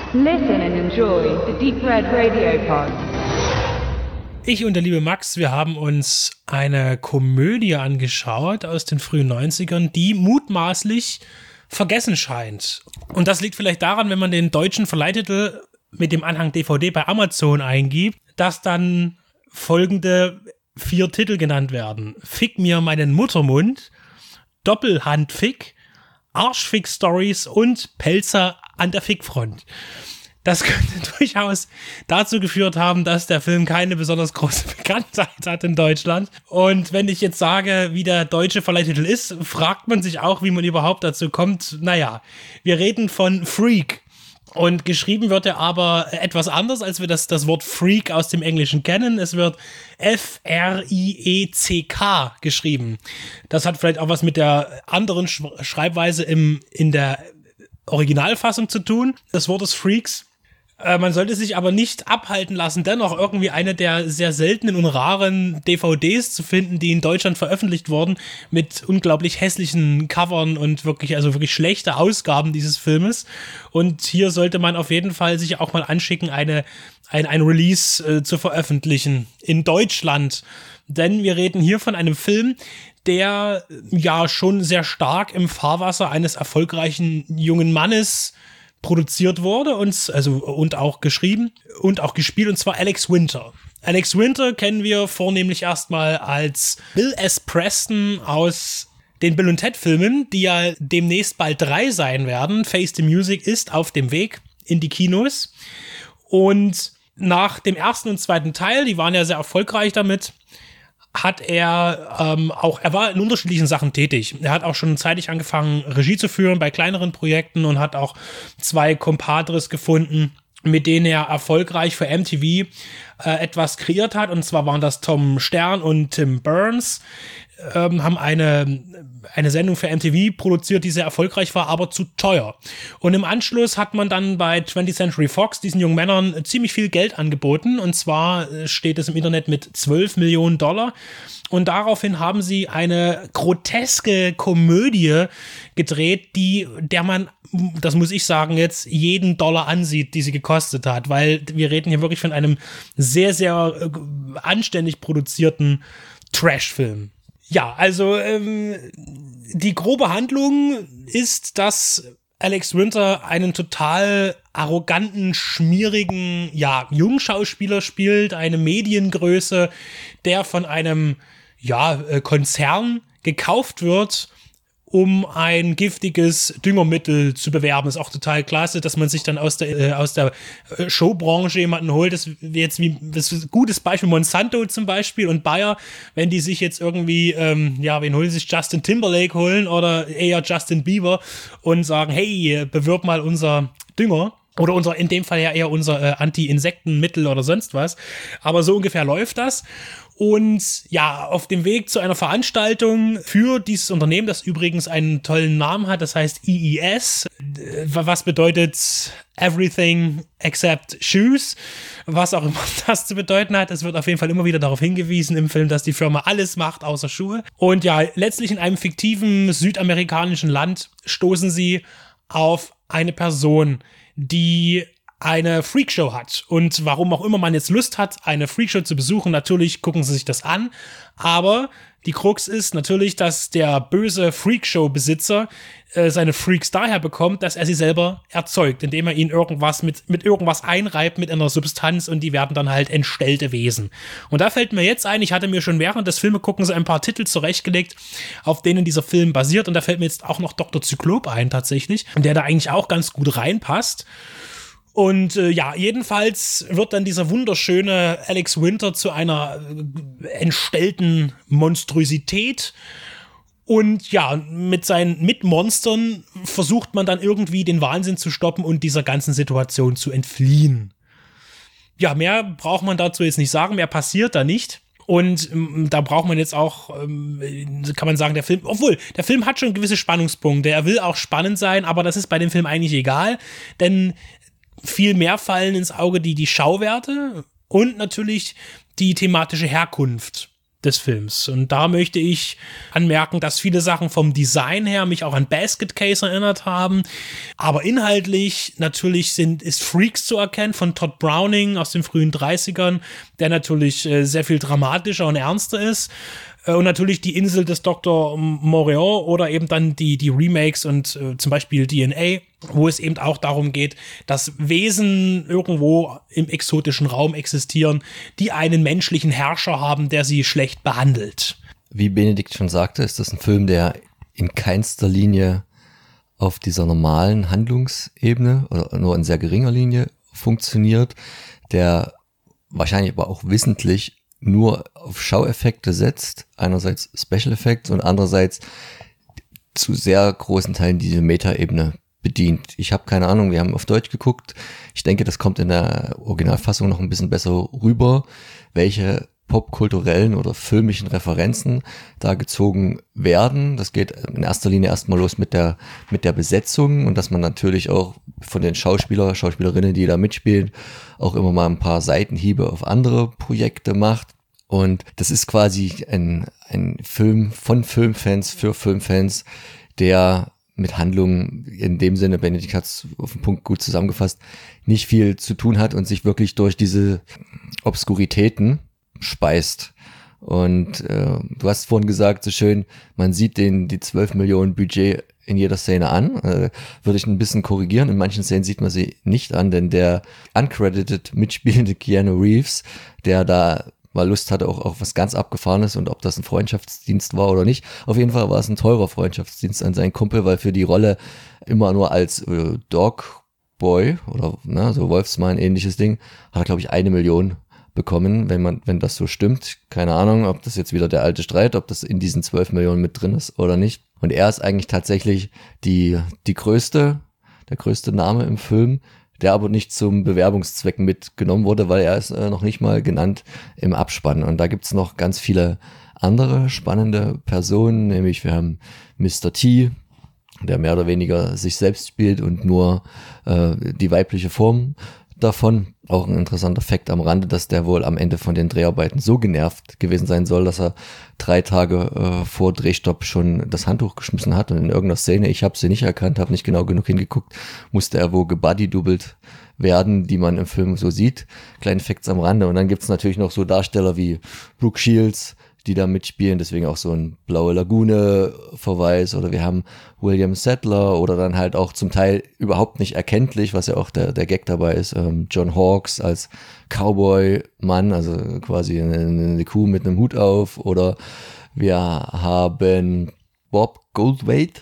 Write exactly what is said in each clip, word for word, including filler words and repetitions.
Listen and enjoy the Deep Red Radio Pod. Ich und der liebe Max, wir haben uns eine Komödie angeschaut aus den frühen neunzigern, die mutmaßlich vergessen scheint. Und das liegt vielleicht daran, wenn man den deutschen Verleihtitel mit dem Anhang D V D bei Amazon eingibt, dass dann folgende vier Titel genannt werden. Fick mir meinen Muttermund, Doppelhandfick, Arschfick-Stories und Pelzer an der Fickfront. Das könnte durchaus dazu geführt haben, dass der Film keine besonders große Bekanntheit hat in Deutschland. Und wenn ich jetzt sage, wie der deutsche Verleihtitel ist, fragt man sich auch, wie man überhaupt dazu kommt. Naja, wir reden von Freak. Und geschrieben wird er aber etwas anders, als wir das, das Wort Freak aus dem Englischen kennen. Es wird F R I E C K geschrieben. Das hat vielleicht auch was mit der anderen Sch- Schreibweise im, in der Originalfassung zu tun, des Wortes Freaks. Äh, man sollte sich aber nicht abhalten lassen, dennoch irgendwie eine der sehr seltenen und raren D V Ds zu finden, die in Deutschland veröffentlicht wurden, mit unglaublich hässlichen Covern und wirklich, also wirklich schlechte Ausgaben dieses Filmes. Und hier sollte man auf jeden Fall sich auch mal anschicken, eine, ein, ein Release äh, zu veröffentlichen in Deutschland. Denn wir reden hier von einem Film, der ja schon sehr stark im Fahrwasser eines erfolgreichen jungen Mannes produziert wurde und, also, und auch geschrieben und auch gespielt, und zwar Alex Winter. Alex Winter kennen wir vornehmlich erstmal als Bill S. Preston aus den Bill und Ted Filmen, die ja demnächst bald drei sein werden. Face the Music ist auf dem Weg in die Kinos. Und nach dem ersten und zweiten Teil, die waren ja sehr erfolgreich damit, hat er ähm, auch, er war in unterschiedlichen Sachen tätig. Er hat auch schon zeitig angefangen, Regie zu führen bei kleineren Projekten und hat auch zwei Compadres gefunden, mit denen er erfolgreich für M T V äh, etwas kreiert hat. Und zwar waren das Tom Stern und Tim Burns, ähm, haben eine, eine Sendung für M T V produziert, die sehr erfolgreich war, aber zu teuer. Und im Anschluss hat man dann bei twentieth Century Fox diesen jungen Männern ziemlich viel Geld angeboten. Und zwar steht es im Internet mit zwölf Millionen Dollar. Und daraufhin haben sie eine groteske Komödie gedreht, die, der man, das muss ich sagen, jetzt jeden Dollar ansieht, die sie gekostet hat. Weil wir reden hier wirklich von einem sehr, sehr äh, anständig produzierten Trash-Film. Ja, also ähm, die grobe Handlung ist, dass Alex Winter einen total arroganten, schmierigen, ja, Jungschauspieler spielt, eine Mediengröße, der von einem, ja, äh, Konzern gekauft wird, um ein giftiges Düngermittel zu bewerben. Ist auch total klasse, dass man sich dann aus der, äh, aus der Showbranche jemanden holt. Das jetzt wie, das ist ein gutes Beispiel, Monsanto zum Beispiel und Bayer, wenn die sich jetzt irgendwie, ähm, ja, wen holen sich, Justin Timberlake holen oder eher Justin Bieber und sagen, hey, bewirb mal unser Dünger. Oder unser, in dem Fall ja eher unser äh, Anti-Insektenmittel oder sonst was. Aber so ungefähr läuft das. Und ja, auf dem Weg zu einer Veranstaltung für dieses Unternehmen, das übrigens einen tollen Namen hat, das heißt E E S, was bedeutet Everything Except Shoes, was auch immer das zu bedeuten hat. Es wird auf jeden Fall immer wieder darauf hingewiesen im Film, dass die Firma alles macht außer Schuhe. Und ja, letztlich in einem fiktiven südamerikanischen Land stoßen sie auf eine Person, die eine Freakshow hat. Und warum auch immer man jetzt Lust hat, eine Freakshow zu besuchen, natürlich gucken sie sich das an. Aber die Krux ist natürlich, dass der böse Freakshow-Besitzer äh, seine Freaks daher bekommt, dass er sie selber erzeugt, indem er ihnen irgendwas mit, mit irgendwas einreibt, mit einer Substanz, und die werden dann halt entstellte Wesen. Und da fällt mir jetzt ein, ich hatte mir schon während des Filmeguckens ein paar Titel zurechtgelegt, auf denen dieser Film basiert, und da fällt mir jetzt auch noch Doktor Zyklop ein tatsächlich, der da eigentlich auch ganz gut reinpasst. Und äh, ja, jedenfalls wird dann dieser wunderschöne Alex Winter zu einer äh, entstellten Monstrosität. Und ja, mit seinen Mitmonstern versucht man dann irgendwie den Wahnsinn zu stoppen und dieser ganzen Situation zu entfliehen. Ja, mehr braucht man dazu jetzt nicht sagen, mehr passiert da nicht. Und ähm, da braucht man jetzt auch, ähm, kann man sagen, der Film, obwohl, der Film hat schon gewisse Spannungspunkte. Er will auch spannend sein, aber das ist bei dem Film eigentlich egal, denn viel mehr fallen ins Auge die, die Schauwerte und natürlich die thematische Herkunft des Films. Und da möchte ich anmerken, dass viele Sachen vom Design her mich auch an Basket Case erinnert haben. Aber inhaltlich natürlich sind, ist Freaks zu erkennen von Todd Browning aus den frühen dreißigern, der natürlich äh, sehr viel dramatischer und ernster ist. Und natürlich die Insel des Doktor Moreau oder eben dann die, die Remakes und äh, zum Beispiel D N A, wo es eben auch darum geht, dass Wesen irgendwo im exotischen Raum existieren, die einen menschlichen Herrscher haben, der sie schlecht behandelt. Wie Benedikt schon sagte, ist das ein Film, der in keinster Linie auf dieser normalen Handlungsebene oder nur in sehr geringer Linie funktioniert, der wahrscheinlich aber auch wissentlich nur auf Schaueffekte setzt, einerseits Special Effects und andererseits zu sehr großen Teilen diese Meta-Ebene bedient. Ich habe keine Ahnung, wir haben auf Deutsch geguckt. Ich denke, das kommt in der Originalfassung noch ein bisschen besser rüber, welche popkulturellen oder filmischen Referenzen da gezogen werden. Das geht in erster Linie erstmal los mit der mit der Besetzung und dass man natürlich auch von den Schauspieler, Schauspielerinnen, die da mitspielen, auch immer mal ein paar Seitenhiebe auf andere Projekte macht. Und das ist quasi ein ein Film von Filmfans für Filmfans, der mit Handlungen in dem Sinne, Benedikt hat es auf den Punkt gut zusammengefasst, nicht viel zu tun hat und sich wirklich durch diese Obskuritäten speist. Und äh, du hast vorhin gesagt, so schön, man sieht den die zwölf Millionen Budget in jeder Szene an. Äh, würde ich ein bisschen korrigieren. In manchen Szenen sieht man sie nicht an, denn der uncredited mitspielende Keanu Reeves, der da mal Lust hatte, auch, auch was ganz Abgefahrenes und ob das ein Freundschaftsdienst war oder nicht. Auf jeden Fall war es ein teurer Freundschaftsdienst an seinen Kumpel, weil für die Rolle immer nur als äh, Dogboy oder ne, so Wolfsmann ähnliches Ding, hat er glaube ich eine Million bekommen, wenn man, wenn das so stimmt. Keine Ahnung, ob das jetzt wieder der alte Streit, ob das in diesen zwölf Millionen mit drin ist oder nicht. Und er ist eigentlich tatsächlich die, die größte, der größte Name im Film, der aber nicht zum Bewerbungszweck mitgenommen wurde, weil er ist äh, noch nicht mal genannt im Abspann. Und da gibt's noch ganz viele andere spannende Personen, nämlich wir haben Mister T, der mehr oder weniger sich selbst spielt und nur äh, die weibliche Form davon. Auch ein interessanter Fakt am Rande, dass der wohl am Ende von den Dreharbeiten so genervt gewesen sein soll, dass er drei Tage äh, vor Drehstopp schon das Handtuch geschmissen hat und in irgendeiner Szene, ich habe sie nicht erkannt, habe nicht genau genug hingeguckt, musste er wohl gebuddy-doubled werden, die man im Film so sieht. Kleine Facts am Rande. Und dann gibt's natürlich noch so Darsteller wie Brooke Shields, die da mitspielen, deswegen auch so ein Blaue Lagune-Verweis, oder wir haben William Sadler oder dann halt auch zum Teil überhaupt nicht erkenntlich, was ja auch der, der Gag dabei ist, ähm, John Hawkes als Cowboy-Mann, also quasi eine, eine Kuh mit einem Hut auf, oder wir haben Bob Goldthwait,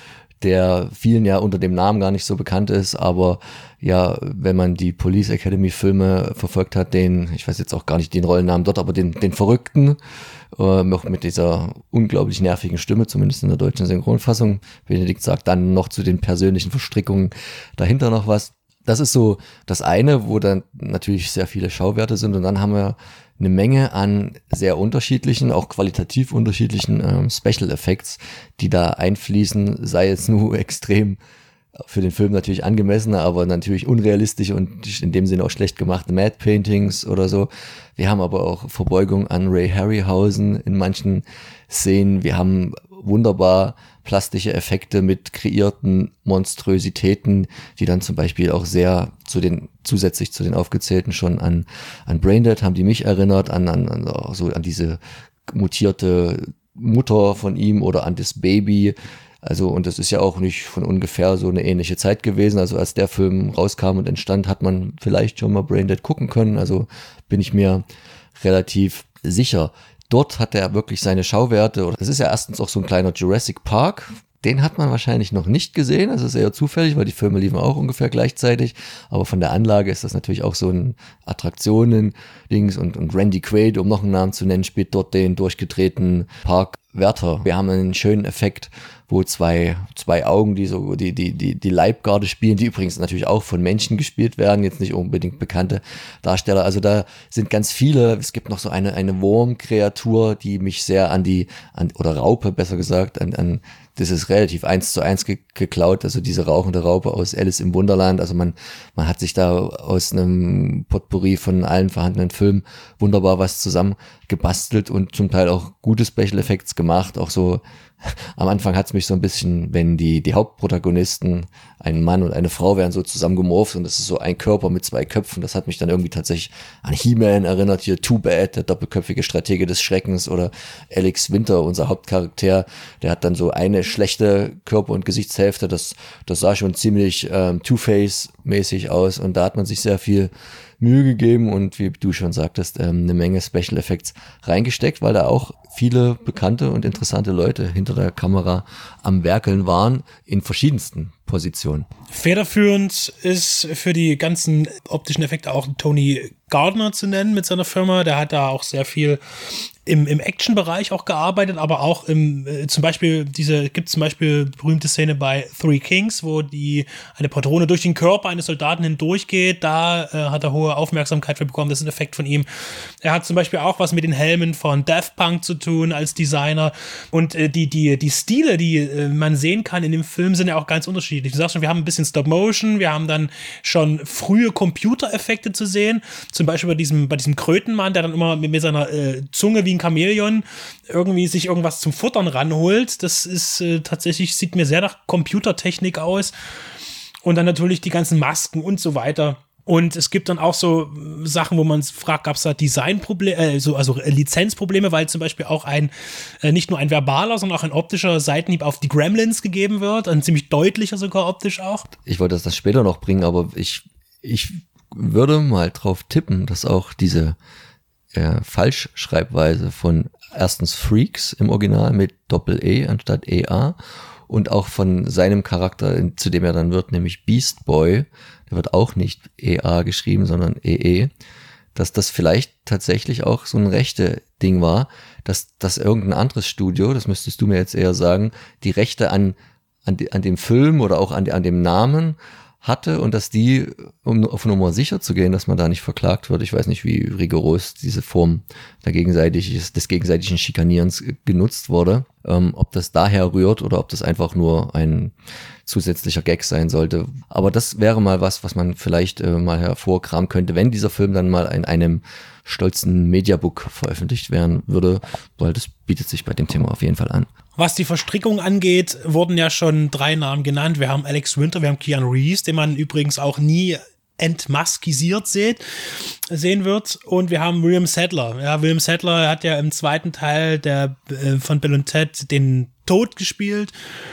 der vielen ja unter dem Namen gar nicht so bekannt ist, aber ja, wenn man die Police Academy Filme verfolgt hat, den, ich weiß jetzt auch gar nicht den Rollennamen dort, aber den, den Verrückten, äh, noch mit dieser unglaublich nervigen Stimme, zumindest in der deutschen Synchronfassung. Benedikt sagt dann noch zu den persönlichen Verstrickungen dahinter noch was. Das ist so das eine, wo dann natürlich sehr viele Schauwerte sind, und dann haben wir eine Menge an sehr unterschiedlichen, auch qualitativ unterschiedlichen ähm, Special Effects, die da einfließen, sei es nur extrem für den Film natürlich angemessene, aber natürlich unrealistische und in dem Sinne auch schlecht gemachte Mad Paintings oder so. Wir haben aber auch Verbeugung an Ray Harryhausen in manchen Szenen. Wir haben wunderbar plastische Effekte mit kreierten Monströsitäten, die dann zum Beispiel auch sehr zu den, zusätzlich zu den aufgezählten schon an, an Braindead haben die mich erinnert, an, an, an, so an diese mutierte Mutter von ihm oder an das Baby. Also, und das ist ja auch nicht von ungefähr so eine ähnliche Zeit gewesen. Also, als der Film rauskam und entstand, hat man vielleicht schon mal Braindead gucken können. Also, bin ich mir relativ sicher. Dort hat er wirklich seine Schauwerte. Das ist ja erstens auch so ein kleiner Jurassic Park. Den hat man wahrscheinlich noch nicht gesehen. Das ist eher zufällig, weil die Filme liefen auch ungefähr gleichzeitig. Aber von der Anlage ist das natürlich auch so ein Attraktionen-Dings. Und, und Randy Quaid, um noch einen Namen zu nennen, spielt dort den durchgedrehten Parkwärter. Wir haben einen schönen Effekt, wo zwei, zwei Augen, die so, die, die, die, die Leibgarde spielen, die übrigens natürlich auch von Menschen gespielt werden, jetzt nicht unbedingt bekannte Darsteller. Also da sind ganz viele. Es gibt noch so eine, eine Wurmkreatur, die mich sehr an die, an, oder Raupe besser gesagt, an, an das ist relativ eins zu eins ge- geklaut, also diese rauchende Raupe aus Alice im Wunderland. Also man, man hat sich da aus einem Potpourri von allen vorhandenen Filmen wunderbar was zusammen gebastelt und zum Teil auch gute Special Effects gemacht. Auch so, am Anfang hat's mich so ein bisschen, wenn die, die Hauptprotagonisten, ein Mann und eine Frau, werden so zusammengemorpht und das ist so ein Körper mit zwei Köpfen. Das hat mich dann irgendwie tatsächlich an He-Man erinnert, hier Too Bad, der doppelköpfige Stratege des Schreckens, oder Alex Winter, unser Hauptcharakter, der hat dann so eine schlechte Körper- und Gesichtshälfte. Das, das sah schon ziemlich ähm, Two-Face-mäßig aus und da hat man sich sehr viel Mühe gegeben und wie du schon sagtest, ähm, eine Menge Special Effects reingesteckt, weil da auch viele bekannte und interessante Leute hinter der Kamera am Werkeln waren, in verschiedensten Positionen. Federführend ist für die ganzen optischen Effekte auch Tony Gardner zu nennen mit seiner Firma. Der hat da auch sehr viel im, im Action-Bereich auch gearbeitet, aber auch im, äh, zum Beispiel, diese, gibt zum Beispiel berühmte Szene bei Three Kings, wo die, eine Patrone durch den Körper eines Soldaten hindurchgeht. Da äh, hat er hohe Aufmerksamkeit für bekommen. Das ist ein Effekt von ihm. Er hat zum Beispiel auch was mit den Helmen von Daft Punk zu tun als Designer. Und äh, die, die, die Stile, die äh, man sehen kann in dem Film, sind ja auch ganz unterschiedlich. Du sagst schon, wir haben ein bisschen Stop-Motion, wir haben dann schon frühe Computereffekte zu sehen. Zum Beispiel bei diesem, bei diesem Krötenmann, der dann immer mit, mit seiner äh, Zunge wie ein Chamäleon irgendwie sich irgendwas zum Futtern ranholt. Das ist äh, tatsächlich, sieht mir sehr nach Computertechnik aus. Und dann natürlich die ganzen Masken und so weiter. Und es gibt dann auch so Sachen, wo man fragt, gab es da Designprobleme, äh, so, also Lizenzprobleme, weil zum Beispiel auch ein, äh, nicht nur ein verbaler, sondern auch ein optischer Seitenhieb auf die Gremlins gegeben wird. Ein ziemlich deutlicher sogar optisch auch. Ich wollte das später noch bringen, aber ich, ich würde mal drauf tippen, dass auch diese äh, Falschschreibweise von erstens Freaks im Original mit Doppel-E anstatt E A und auch von seinem Charakter, zu dem er dann wird, nämlich Beast Boy, der wird auch nicht E A geschrieben, sondern E E, dass das vielleicht tatsächlich auch so ein rechte Ding war, dass, dass irgendein anderes Studio, das müsstest du mir jetzt eher sagen, die Rechte an, an, de, an dem Film oder auch an, an dem Namen hatte und dass die, um auf Nummer sicher zu gehen, dass man da nicht verklagt wird, ich weiß nicht, wie rigoros diese Form der gegenseitig, des gegenseitigen Schikanierens genutzt wurde, ähm, ob das daher rührt oder ob das einfach nur ein zusätzlicher Gag sein sollte. Aber das wäre mal was, was man vielleicht äh, mal hervorkramen könnte, wenn dieser Film dann mal in einem stolzen Mediabook veröffentlicht werden würde, weil das bietet sich bei dem Thema auf jeden Fall an. Was die Verstrickung angeht, wurden ja schon drei Namen genannt. Wir haben Alex Winter, wir haben Keanu Reeves, den man übrigens auch nie entmaskisiert seht, sehen wird. Und wir haben William Sadler. Ja, William Sadler hat ja im zweiten Teil der äh, von Bill und Ted den Tod gespielt.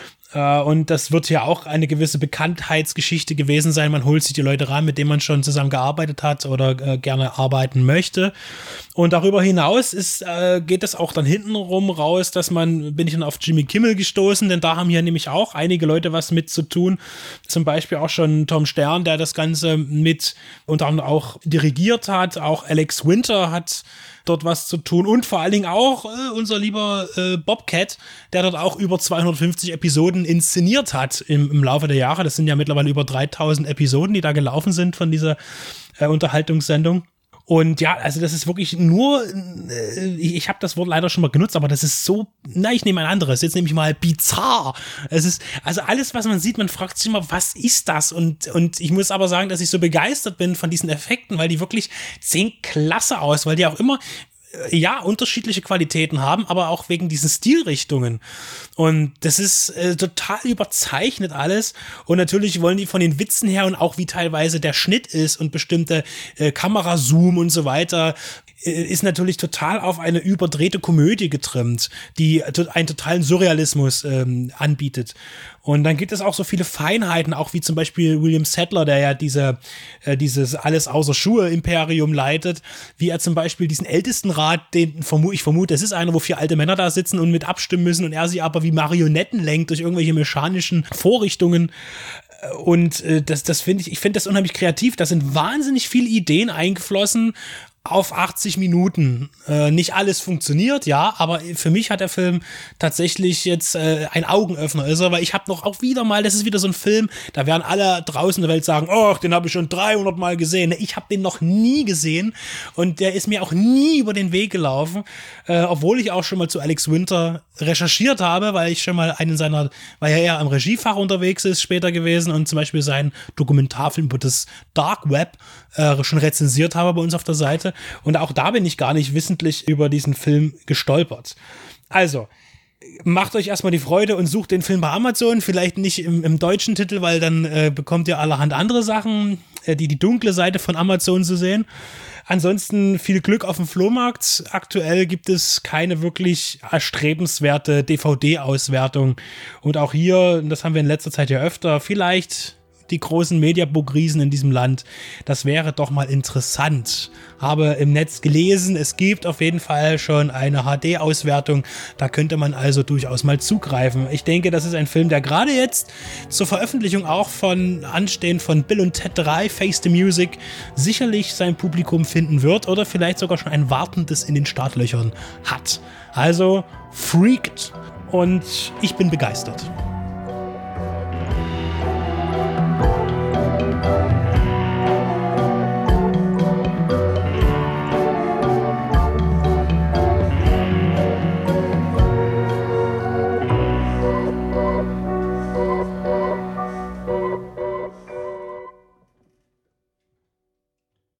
Und das wird ja auch eine gewisse Bekanntheitsgeschichte gewesen sein. Man holt sich die Leute ran, mit denen man schon zusammen gearbeitet hat oder äh, gerne arbeiten möchte. Und darüber hinaus ist, äh, geht es auch dann hintenrum raus, dass man, bin ich dann auf Jimmy Kimmel gestoßen, denn da haben hier nämlich auch einige Leute was mit zu tun. Zum Beispiel auch schon Tom Stern, der das Ganze mit unter anderem auch dirigiert hat. Auch Alex Winter hat dort was zu tun und vor allen Dingen auch äh, unser lieber äh, Bobcat, der dort auch über zweihundertfünfzig Episoden inszeniert hat im, im Laufe der Jahre. Das sind ja mittlerweile über dreitausend Episoden, die da gelaufen sind von dieser äh, Unterhaltungssendung. Und ja, also das ist wirklich nur, äh, ich, ich habe das Wort leider schon mal genutzt, aber das ist so, na, ich nehme ein anderes, jetzt nehme ich mal bizarr. Es ist, also alles, was man sieht, man fragt sich immer, was ist das? Und, und ich muss aber sagen, dass ich so begeistert bin von diesen Effekten, weil die wirklich sehen klasse aus, weil die auch immer, ja, unterschiedliche Qualitäten haben, aber auch wegen diesen Stilrichtungen. Und das ist äh, total überzeichnet alles. Und natürlich wollen die von den Witzen her und auch wie teilweise der Schnitt ist und bestimmte äh, Kamerazoom und so weiter, äh, ist natürlich total auf eine überdrehte Komödie getrimmt, die einen totalen Surrealismus ähm, anbietet. Und dann gibt es auch so viele Feinheiten, auch wie zum Beispiel William Sadler, der ja diese, äh, dieses alles außer Schuhe Imperium leitet, wie er zum Beispiel diesen Ältestenrat, den vermu- ich vermute, es ist einer, wo vier alte Männer da sitzen und mit abstimmen müssen und er sie aber wie Marionetten lenkt durch irgendwelche mechanischen Vorrichtungen. Und äh, das, das finde ich, ich finde das unheimlich kreativ. Da sind wahnsinnig viele Ideen eingeflossen, auf achtzig Minuten. Äh, nicht alles funktioniert, ja, aber für mich hat der Film tatsächlich jetzt äh, ein Augenöffner, ist er, weil ich habe noch auch wieder mal, das ist wieder so ein Film, da werden alle draußen in der Welt sagen, oh, den habe ich schon dreihundert Mal gesehen. Ich habe den noch nie gesehen und der ist mir auch nie über den Weg gelaufen, äh, obwohl ich auch schon mal zu Alex Winter recherchiert habe, weil ich schon mal einen seiner, weil er eher am Regiefach unterwegs ist, später gewesen und zum Beispiel seinen Dokumentarfilm über das Dark Web äh, schon rezensiert habe bei uns auf der Seite. Und auch da bin ich gar nicht wissentlich über diesen Film gestolpert. Also, macht euch erstmal die Freude und sucht den Film bei Amazon, vielleicht nicht im, im deutschen Titel, weil dann äh, bekommt ihr allerhand andere Sachen, äh, die die dunkle Seite von Amazon zu sehen. Ansonsten viel Glück auf dem Flohmarkt. Aktuell gibt es keine wirklich erstrebenswerte D V D-Auswertung. Und auch hier, das haben wir in letzter Zeit ja öfter, vielleicht die großen Mediabook-Riesen in diesem Land. Das wäre doch mal interessant. Habe im Netz gelesen, es gibt auf jeden Fall schon eine H D-Auswertung. Da könnte man also durchaus mal zugreifen. Ich denke, das ist ein Film, der gerade jetzt zur Veröffentlichung auch von Anstehen von Bill und Ted drei, Face the Music, sicherlich sein Publikum finden wird oder vielleicht sogar schon ein wartendes in den Startlöchern hat. Also, freaked und ich bin begeistert.